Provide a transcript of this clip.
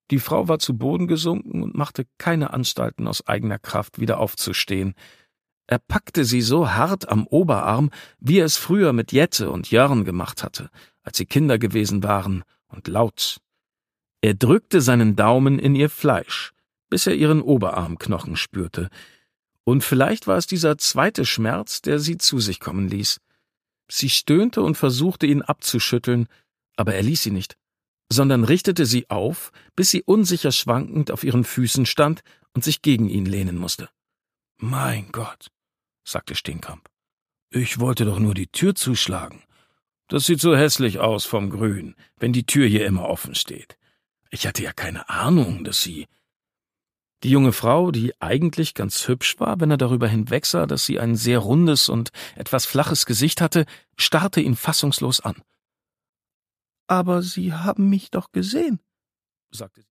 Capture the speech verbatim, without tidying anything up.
Die Frau war zu Boden gesunken und machte keine Anstalten, aus eigener Kraft wieder aufzustehen. Er packte sie so hart am Oberarm, wie er es früher mit Jette und Jörn gemacht hatte, als sie Kinder gewesen waren, und laut. Er drückte seinen Daumen in ihr Fleisch, bis er ihren Oberarmknochen spürte. Und vielleicht war es dieser zweite Schmerz, der sie zu sich kommen ließ. Sie stöhnte und versuchte, ihn abzuschütteln, aber er ließ sie nicht, sondern richtete sie auf, bis sie unsicher schwankend auf ihren Füßen stand und sich gegen ihn lehnen musste. »Mein Gott«, sagte Steenkamp, »ich wollte doch nur die Tür zuschlagen. Das sieht so hässlich aus vom Grün, wenn die Tür hier immer offen steht. Ich hatte ja keine Ahnung, dass Sie...« Die junge Frau, die eigentlich ganz hübsch war, wenn er darüber hinwegsah, dass sie ein sehr rundes und etwas flaches Gesicht hatte, starrte ihn fassungslos an. »Aber Sie haben mich doch gesehen«, sagte sie.